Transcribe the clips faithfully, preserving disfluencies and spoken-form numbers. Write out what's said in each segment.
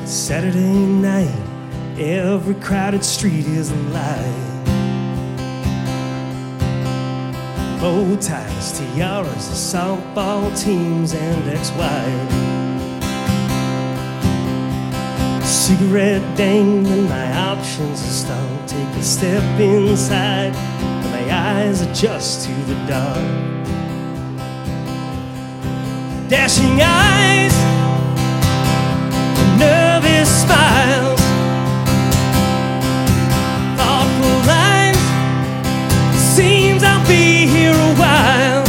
Saturday night, every crowded street is alive. Bow ties, tiaras, softball teams, and ex-wives. Cigarette dangling, my options are stalled. Take a step inside, and my eyes adjust to the dark. Dashing eyes, nervous smiles, thoughtful lines. Seems I'll be here a while,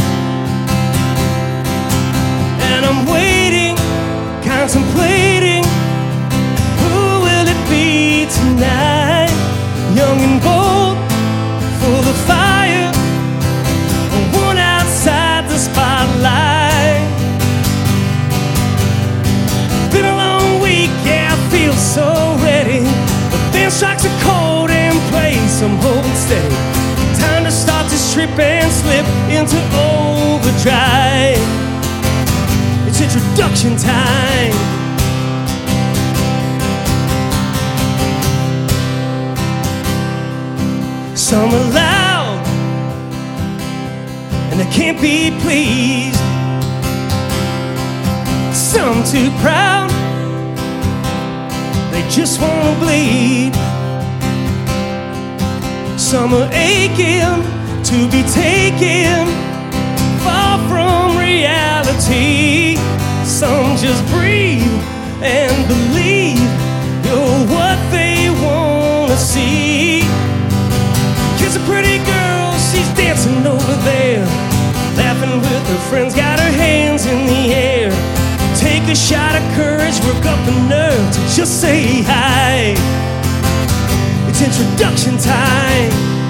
and I'm waiting, contemplating. Who will it be tonight? Young and bold, full of fire, one outside the spotlight. Been a long week, yeah, I feel so ready. The band strikes a chord and plays some holding steady. Time to start this trip and slip into overdrive. It's introduction time. Some are loud and they can't be pleased. Some too proud, they just wanna bleed. Some are aching to be taken far from reality. Some just breathe and believe you're what they wanna see. Here's a pretty girl, she's dancing over there, laughing with her friends, got her hands in the air. Take a shot of courage, work up the nerve to just say hi. It's introduction time.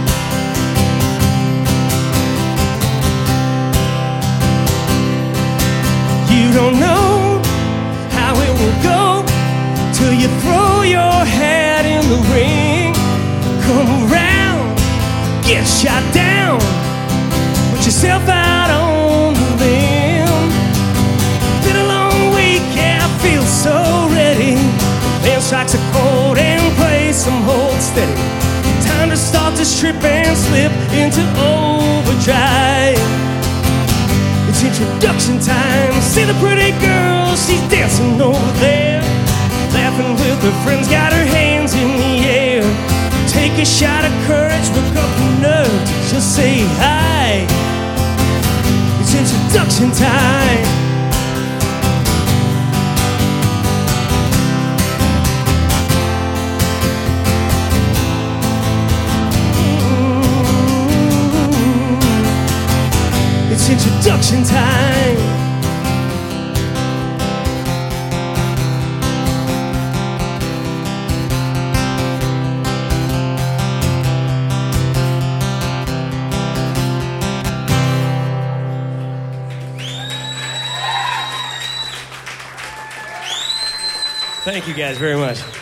You don't know how it will go till you throw your hat in the ring. Come around, get shot down, put yourself out on the limb. Been a long week, yeah, I feel so ready. The band strikes a chord and plays some hold steady. Time to start this trip and slip into overdrive. It's introduction time. See the pretty girl, she's dancing over there, laughing with her friends, got her hands in the air. Take a shot of courage, work up the nerve to just say hi. It's introduction time. It's introduction time. Thank you guys very much.